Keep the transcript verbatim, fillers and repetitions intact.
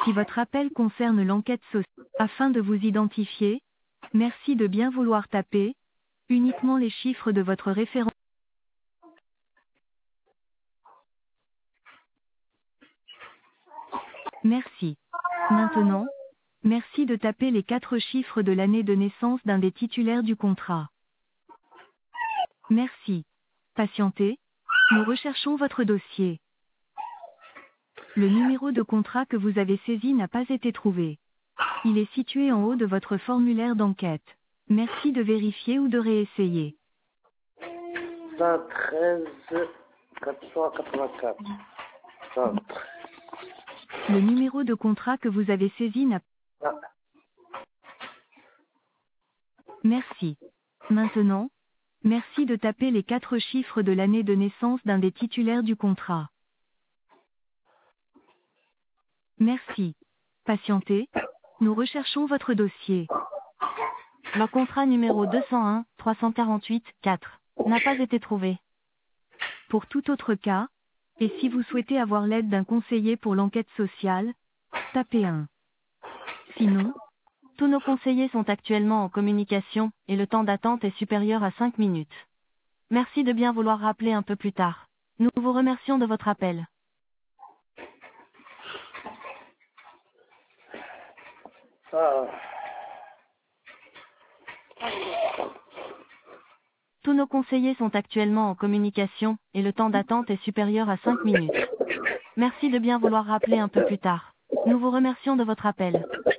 Si votre appel concerne l'enquête sociale, afin de vous identifier, merci de bien vouloir taper uniquement les chiffres de votre référence. Merci. Maintenant, merci de taper les quatre chiffres de l'année de naissance d'un des titulaires du contrat. Merci. Patientez. Nous recherchons votre dossier. Le numéro de contrat que vous avez saisi n'a pas été trouvé. Il est situé en haut de votre formulaire d'enquête. Merci de vérifier ou de réessayer. cent treize quatre cent quatre-vingt-quatre. cent treize. Le numéro de contrat que vous avez saisi n'a Ah, Merci. Maintenant, merci de taper les quatre chiffres de l'année de naissance d'un des titulaires du contrat. Merci. Patientez. Nous recherchons votre dossier. Le contrat numéro deux cent un trois cent quarante-huit quatre n'a pas été trouvé. Pour tout autre cas, et si vous souhaitez avoir l'aide d'un conseiller pour l'enquête sociale, tapez un. Sinon, tous nos conseillers sont actuellement en communication, et le temps d'attente est supérieur à cinq minutes. Merci de bien vouloir rappeler un peu plus tard. Nous vous remercions de votre appel. ah. Tous nos conseillers sont actuellement en communication, et le temps d'attente est supérieur à cinq minutes. Merci de bien vouloir rappeler un peu plus tard. Nous vous remercions de votre appel.